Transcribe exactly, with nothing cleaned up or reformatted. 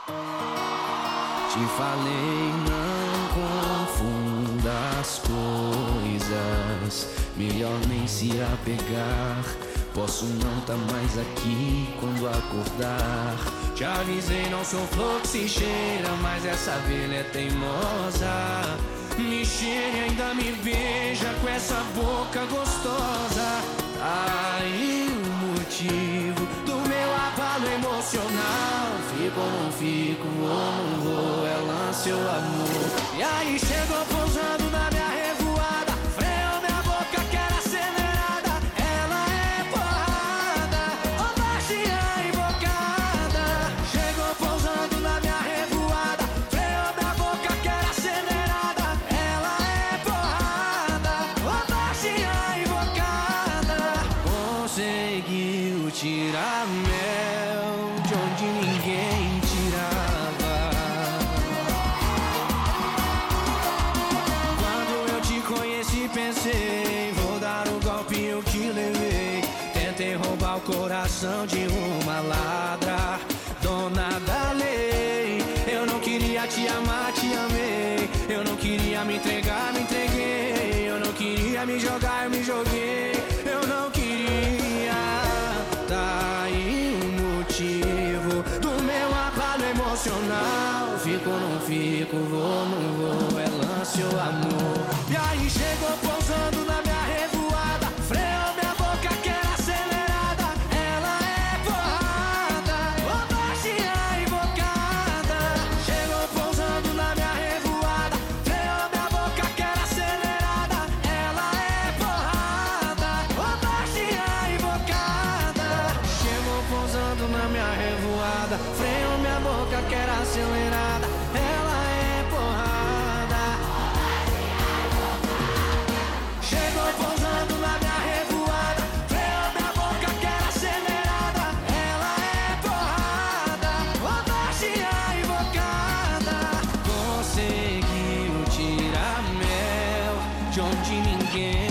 Te falei, não confunda as coisas. Melhor nem se apegar. Posso não tá mais aqui quando acordar. Te avisei, não sou flor que se cheira, mas essa abelha é teimosa. Me cheire e ainda me beija com essa boca gostosa. Aí o motivo do meu abalo emocional. Fico ou não fico, vou ou não vou, é lance ou amor. E aí chegou pousando na minha revoada, freou minha boca que era acelerada. Ela é porrada, ô baixinha invocada. Chegou pousando na minha revoada, freou minha boca que era acelerada. Ela é porrada, ô baixinha invocada. Conseguiu tirar mel de onde ninguém tirava. Quando eu te conheci pensei, vou dar o golpe eu que levei. Tentei roubar o coração de uma ladra, dona da lei. Eu não queria te amar, te amei. Eu não queria me entregar, me entreguei. Eu não queria me jogar, eu me joguei. Eu não queria. Tá aí o motivo do meu abalo emocional. Fico ou não fico, vou ou não vou, é lance ou amor. E aí chegou pousando na minha revoada, freou minha boca que era acelerada. Ela é porrada, ô baixinha invocada. Chegou pousando na minha revoada, freou minha boca que era acelerada. Ela é porrada, ô baixinha invocada. Chegou pousando na minha revoada, freou minha boca que era acelerada. Ela é porrada. Chegou pousando na minha revoada, freou minha boca que era acelerada. Ela é porrada, ô baixinha invocada. Conseguiu tirar mel de onde ninguém